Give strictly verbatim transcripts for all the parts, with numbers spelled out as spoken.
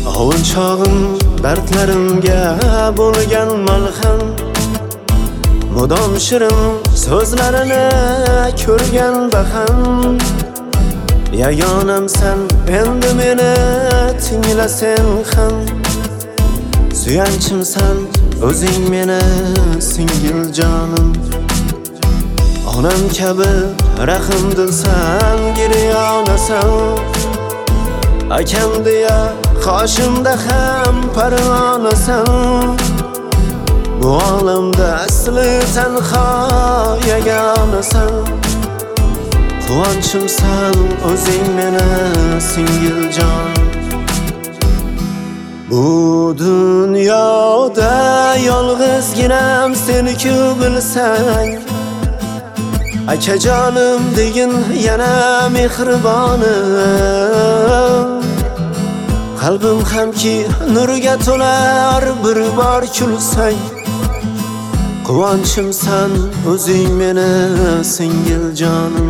Ovun chog'im dardlarimga bo'lgan malham, mudom shirin so'zlarini ko'rgan baham. Yagonamsan endi meni tinglasen ham, suyanchimsan o'zing meni singil jonim. Onam kabi rahmdilsan, giryonasan, akam deya qoshimda ham parvonasan. Bu olamda asli tanho yagonasan, quvonchimsan o'zing meni singil jon. Bu dunyoda yolg'izginam seni-ku bilsang, akajonim degin yana mehribonim. Qalbim hamki nurga to'lar bir bor kulsang, quvonchimsan o'zing meni singil jonim.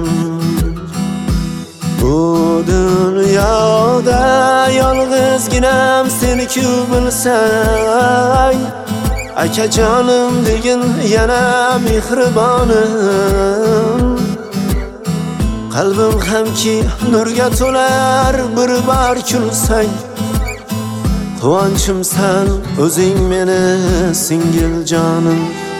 Bu dunyoda yolg'izginam seni-ku bilsang, akajonim degin yana mehribonim. Qalbim hamki nurga to'lar bir bor kulsang, quvonchimsan o'zing meni singil jonim.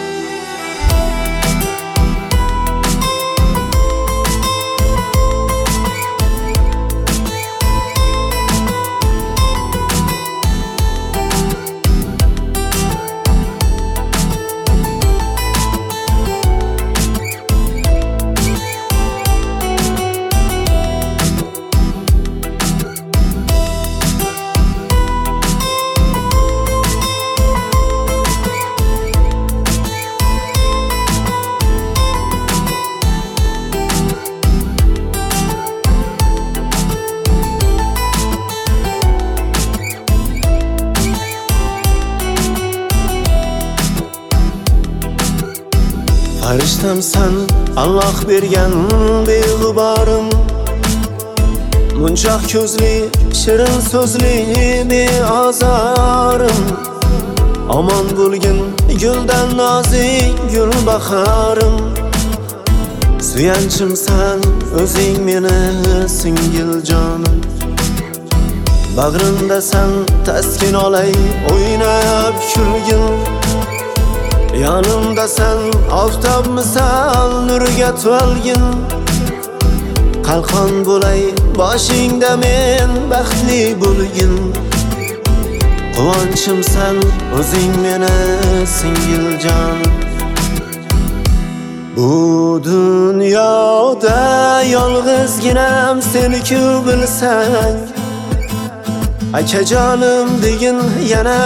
Farishtamsan Allah bergan beg'uborim, munchoq ko'zli shirin so'zli beozorim. Omon bo'lgin guldan nozik gul bahorim, suyanchimsan o'zing meni singil jonim. Bag'rimdasan taskin olay o'ynab kulgin, yonimdasan oftob misal nurga to'lgin. Qalqon bo'lay boshingda men baxtli bo'lgin, quvonchimsan o'zing meni singil jonim. Bu dunyoda yolg'izginam seni-ku bilsang, akajonim degin yana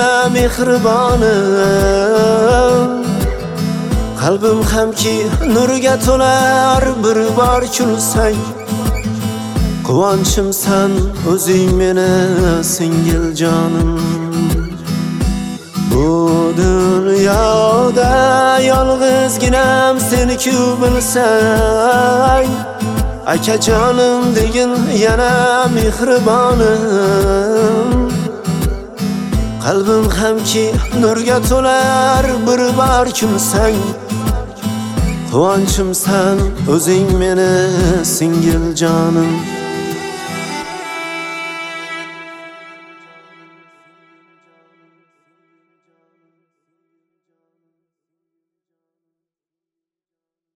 mehribonim. Qalbim hamki nurga to'lar bir bor kulsang, quvonchimsan o'zing meni singil jonim. Bu dunyoda yolg'izginam seni-ku bilsang, akajonim degin yana mehribonim. Qalbim hamki nurga to'lar bir bor kulsang, quvonchimsan o'zing meni singil jonim.